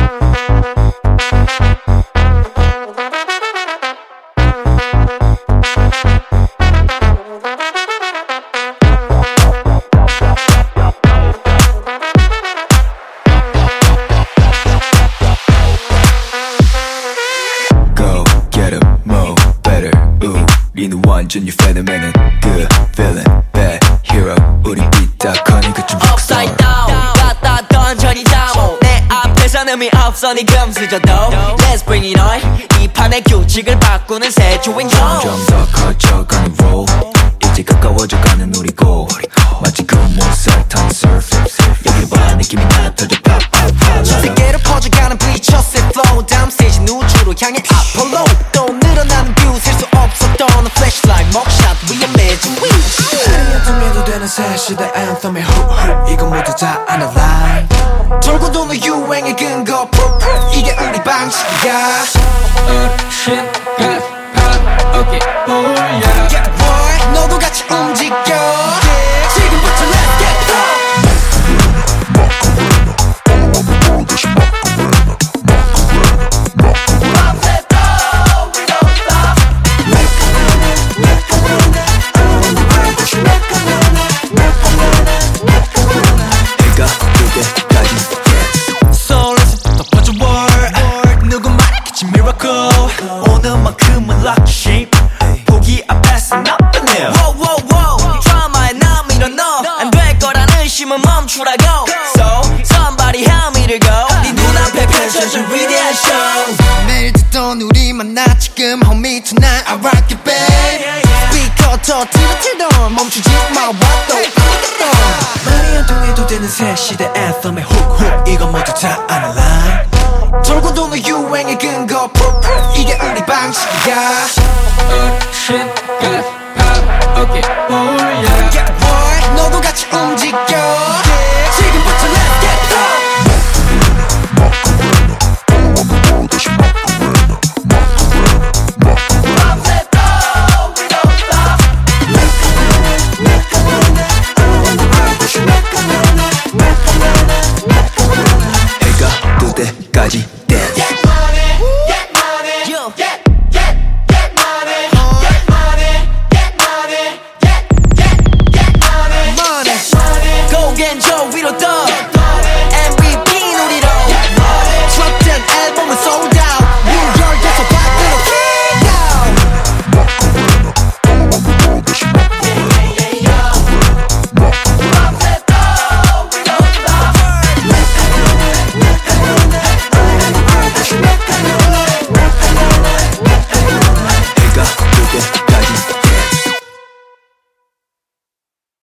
우리는 완전 you phenomenon good feeling bad hero 우리 삐딱하니 그좀 upside down 갖다 던져니 잠옷 내 앞에서 놈이 없어 니 금수저도 Let's bring it on 이 판의 규칙을 바꾸는 새 주인공 점점 더 커져가는 roll 이제 가까워져가는 우리 goal 마치 그 몬스터 surface 여기 봐 느낌이 나 터져 팍팍팍 전 세계로 퍼져가는 비처스의 flow 다음 스테이지 우주로 향해 아폴로 또 늘어나는 뷰 셀 수 없었던 flashlight 먹샷 위험해진 위 아니었음에도 되는 새 시대 anthem의 훅훅 이건 모두 다 analyze 돌고 도는 유행의 근거 이게 우리 방식이야 shit got pop okay boy yeah Yeah boy 너도 같이 움직여 지금부터 let's get pop 오늘만큼은 lucky shape 포기 앞에서 nothing new Whoa whoa whoa 드라마에 나 밀어넣어 안 될 거라는 의심은 멈추라고 So somebody help me to go 네 눈앞에 펼쳐진 위대한 show 매일 듣던 우리 만나 지금 homie tonight I rock it babe 스피커 터트려 틀던 멈추지 마 와도 말이 안 통해도 되는 새 시대 anthem의 훅훅 이건 모두 다 analyze 돌고 도는 유행의 근거 이게 우리 방식이야